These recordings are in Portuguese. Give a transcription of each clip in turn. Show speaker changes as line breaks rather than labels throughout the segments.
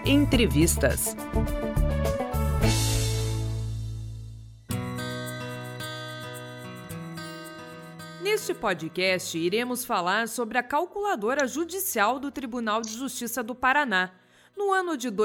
Entrevistas. Neste podcast, iremos falar sobre a calculadora judicial do Tribunal de Justiça do Paraná. No ano de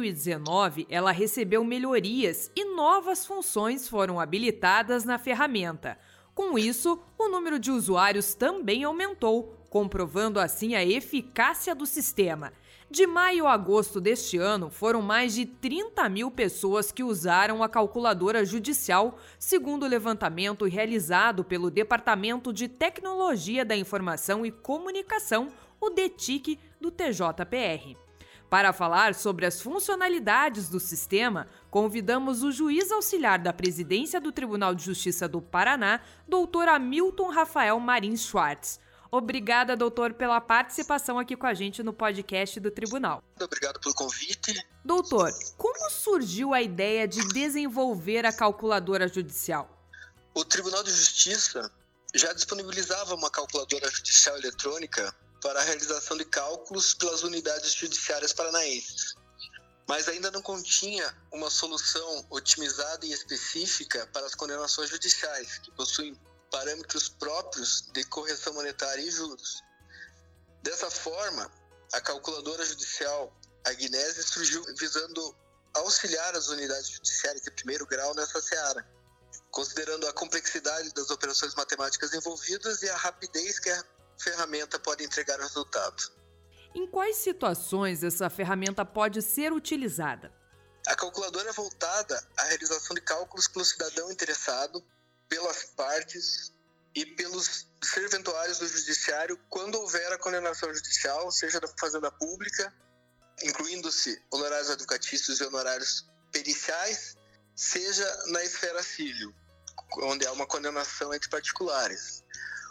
2019, ela recebeu melhorias e novas funções foram habilitadas na ferramenta. Com isso, o número de usuários também aumentou, comprovando assim a eficácia do sistema. De maio a agosto deste ano, foram mais de 30 mil pessoas que usaram a calculadora judicial, segundo o levantamento realizado pelo Departamento de Tecnologia da Informação e Comunicação, o DETIC, do TJPR. Para falar sobre as funcionalidades do sistema, convidamos o juiz auxiliar da Presidência do Tribunal de Justiça do Paraná, doutor Hamilton Rafael Marins Schwartz. Obrigada, doutor, pela participação aqui com a gente no podcast do Tribunal.
Obrigado pelo convite.
Doutor, como surgiu a ideia de desenvolver a calculadora judicial?
O Tribunal de Justiça já disponibilizava uma calculadora judicial eletrônica para a realização de cálculos pelas unidades judiciárias paranaenses, mas ainda não continha uma solução otimizada e específica para as condenações judiciais, que possuem parâmetros próprios de correção monetária e juros. Dessa forma, a calculadora judicial Agnese surgiu visando auxiliar as unidades judiciárias de primeiro grau nessa seara, considerando a complexidade das operações matemáticas envolvidas e a rapidez que a ferramenta pode entregar o resultado.
Em quais situações essa ferramenta pode ser utilizada?
A calculadora é voltada à realização de cálculos pelo cidadão interessado, pelas partes e pelos serventuários do judiciário quando houver a condenação judicial, seja da fazenda pública, incluindo-se honorários advocatícios e honorários periciais, seja na esfera civil, onde há uma condenação entre particulares.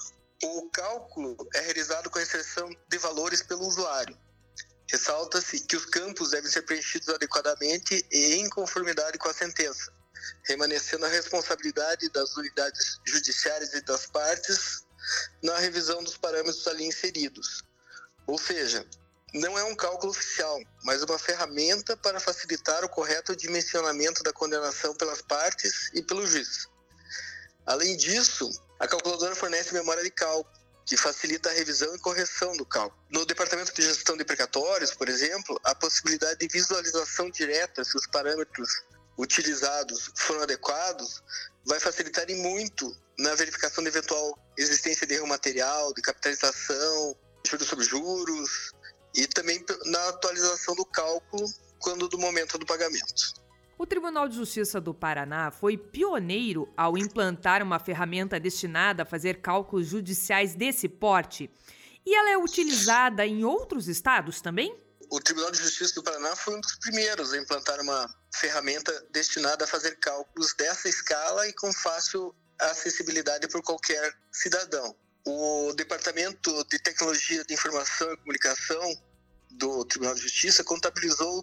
O cálculo é realizado com a inserção de valores pelo usuário. Ressalta-se que os campos devem ser preenchidos adequadamente e em conformidade com a sentença, remanescendo a responsabilidade das unidades judiciárias e das partes na revisão dos parâmetros ali inseridos. Ou seja, não é um cálculo oficial, mas uma ferramenta para facilitar o correto dimensionamento da condenação pelas partes e pelo juiz. Além disso, a calculadora fornece memória de cálculo, que facilita a revisão e correção do cálculo. No Departamento de Gestão de Precatórios, por exemplo, a possibilidade de visualização direta se os parâmetros utilizados foram adequados vai facilitar e muito na verificação de eventual existência de erro material, de capitalização, juros sobre juros e também na atualização do cálculo quando do momento do pagamento.
O Tribunal de Justiça do Paraná foi pioneiro ao implantar uma ferramenta destinada a fazer cálculos judiciais desse porte. E ela é utilizada em outros estados também?
O Tribunal de Justiça do Paraná foi um dos primeiros a implantar uma ferramenta destinada a fazer cálculos dessa escala e com fácil acessibilidade por qualquer cidadão. O Departamento de Tecnologia de Informação e Comunicação do Tribunal de Justiça contabilizou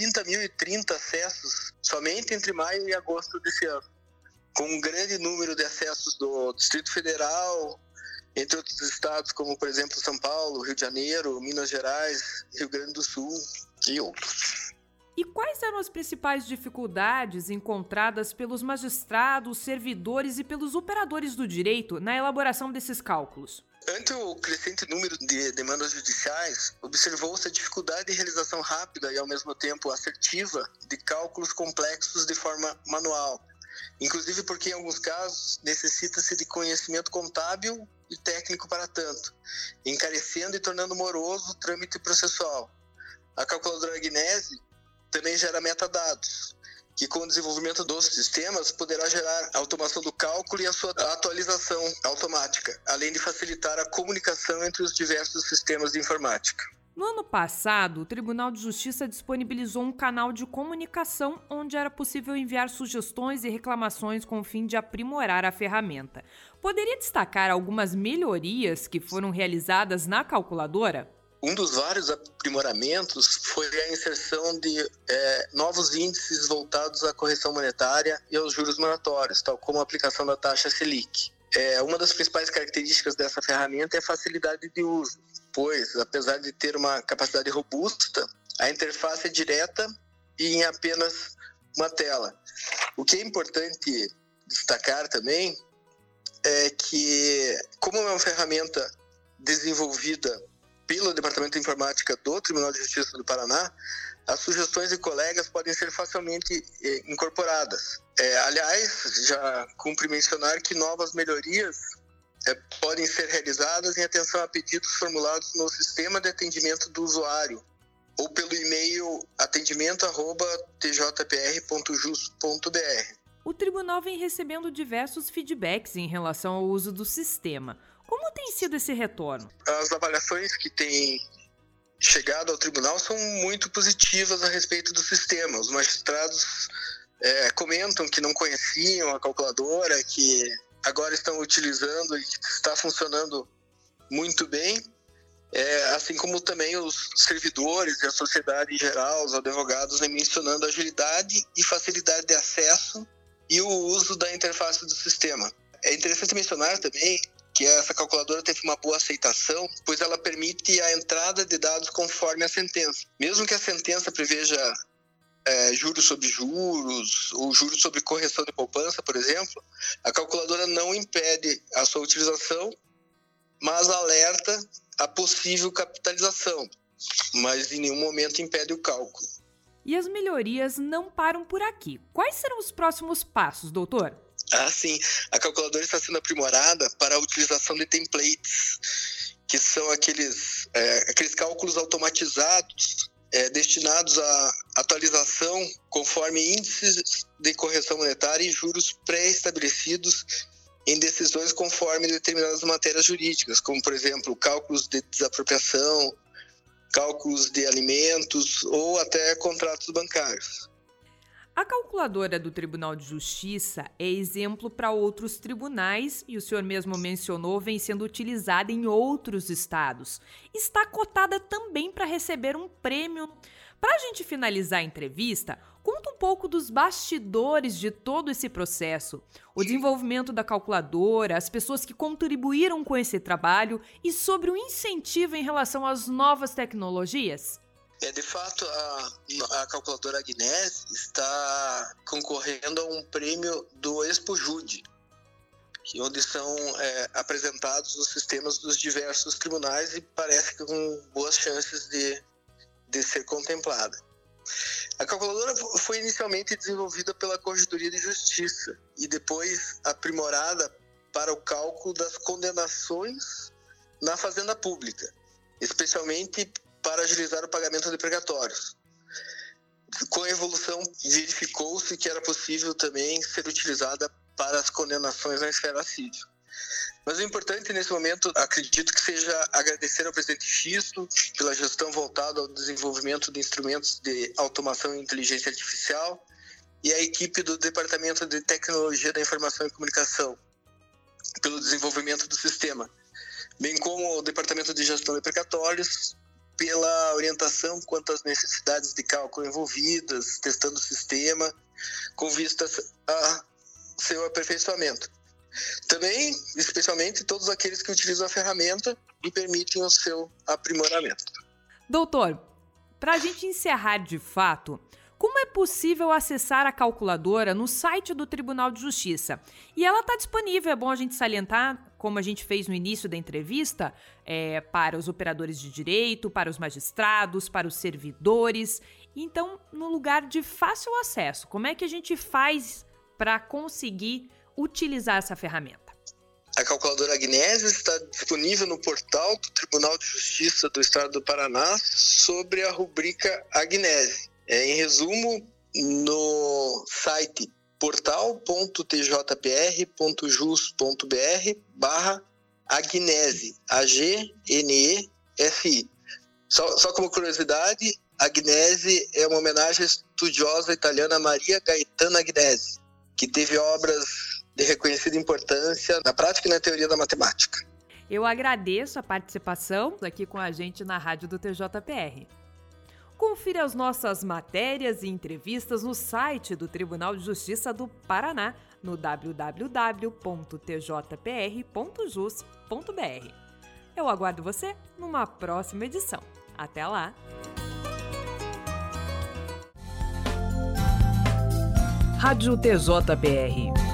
30.030 acessos somente entre maio e agosto desse ano, com um grande número de acessos do Distrito Federal, entre outros estados como, por exemplo, São Paulo, Rio de Janeiro, Minas Gerais, Rio Grande do Sul e outros.
E quais eram as principais dificuldades encontradas pelos magistrados, servidores e pelos operadores do direito na elaboração desses cálculos?
Ante o crescente número de demandas judiciais, observou-se a dificuldade de realização rápida e, ao mesmo tempo, assertiva de cálculos complexos de forma manual, inclusive porque, em alguns casos, necessita-se de conhecimento contábil e técnico para tanto, encarecendo e tornando moroso o trâmite processual. A calculadora Agnese também gera metadados, que com o desenvolvimento dos sistemas poderá gerar a automação do cálculo e a sua atualização automática, além de facilitar a comunicação entre os diversos sistemas de informática.
No ano passado, o Tribunal de Justiça disponibilizou um canal de comunicação onde era possível enviar sugestões e reclamações com o fim de aprimorar a ferramenta. Poderia destacar algumas melhorias que foram realizadas na calculadora?
Um dos vários aprimoramentos foi a inserção de novos índices voltados à correção monetária e aos juros moratórios, tal como a aplicação da taxa Selic. Uma das principais características dessa ferramenta é a facilidade de uso, pois, apesar de ter uma capacidade robusta, A interface é direta e em apenas uma tela. O que é importante destacar também é que, como é uma ferramenta desenvolvida pelo Departamento de Informática do Tribunal de Justiça do Paraná, as sugestões de colegas podem ser facilmente incorporadas. Aliás, já cumpre mencionar que novas melhorias podem ser realizadas em atenção a pedidos formulados no sistema de atendimento do usuário ou pelo e-mail atendimento@tjpr.jus.br.
O tribunal vem recebendo diversos feedbacks em relação ao uso do sistema. Como tem sido esse retorno?
As avaliações que têm chegado ao tribunal são muito positivas a respeito do sistema. Os magistrados comentam que não conheciam a calculadora, que agora estão utilizando e que está funcionando muito bem, assim como também os servidores e a sociedade em geral, os advogados, vem mencionando agilidade e facilidade de acesso e o uso da interface do sistema. É interessante mencionar também que essa calculadora teve uma boa aceitação, pois ela permite a entrada de dados conforme a sentença. Mesmo que a sentença preveja juros sobre juros ou juros sobre correção de poupança, por exemplo, a calculadora não impede a sua utilização, mas alerta a possível capitalização, mas em nenhum momento impede o cálculo.
E as melhorias não param por aqui. Quais serão os próximos passos, doutor?
Sim. A calculadora está sendo aprimorada para a utilização de templates, que são aqueles cálculos automatizados destinados à atualização conforme índices de correção monetária e juros pré-estabelecidos em decisões conforme determinadas matérias jurídicas, como, por exemplo, cálculos de desapropriação, cálculos de alimentos ou até contratos bancários.
A calculadora do Tribunal de Justiça é exemplo para outros tribunais e o senhor mesmo mencionou, vem sendo utilizada em outros estados. Está cotada também para receber um prêmio. Para a gente finalizar a entrevista, conta um pouco dos bastidores de todo esse processo, o desenvolvimento da calculadora, as pessoas que contribuíram com esse trabalho e sobre o incentivo em relação às novas tecnologias.
De fato, a calculadora Agnese está concorrendo a um prêmio do ExpoJude, onde são apresentados os sistemas dos diversos tribunais e parece que com boas chances de ser contemplada. A calculadora foi inicialmente desenvolvida pela Corregedoria de Justiça e depois aprimorada para o cálculo das condenações na Fazenda Pública, especialmente para agilizar o pagamento de precatórios. Com a evolução, verificou-se que era possível também ser utilizada para as condenações na esfera civil. Mas o importante nesse momento, acredito que seja agradecer ao presidente Xisto pela gestão voltada ao desenvolvimento de instrumentos de automação e inteligência artificial e à equipe do Departamento de Tecnologia da Informação e Comunicação pelo desenvolvimento do sistema, bem como o Departamento de Gestão de Precatórios pela orientação quanto às necessidades de cálculo envolvidas, testando o sistema, com vistas a seu aperfeiçoamento. Também, especialmente, todos aqueles que utilizam a ferramenta e permitem o seu aprimoramento.
Doutor, para a gente encerrar de fato, como é possível acessar a calculadora no site do Tribunal de Justiça? E ela está disponível, é bom a gente salientar, como a gente fez no início da entrevista, para os operadores de direito, para os magistrados, para os servidores. Então, no lugar de fácil acesso, como é que a gente faz para conseguir utilizar essa ferramenta?
A calculadora Agnese está disponível no portal do Tribunal de Justiça do Estado do Paraná sobre a rubrica Agnese. Em resumo, no site portal.tjpr.jus.br/Agnese, AGNESI. Só como curiosidade, Agnese é uma homenagem à estudiosa italiana Maria Gaetana Agnese, que teve obras de reconhecida importância na prática e na teoria da matemática.
Eu agradeço a participação aqui com a gente na rádio do TJPR. Confira as nossas matérias e entrevistas no site do Tribunal de Justiça do Paraná, no www.tjpr.jus.br. Eu aguardo você numa próxima edição. Até lá! Rádio TJBR.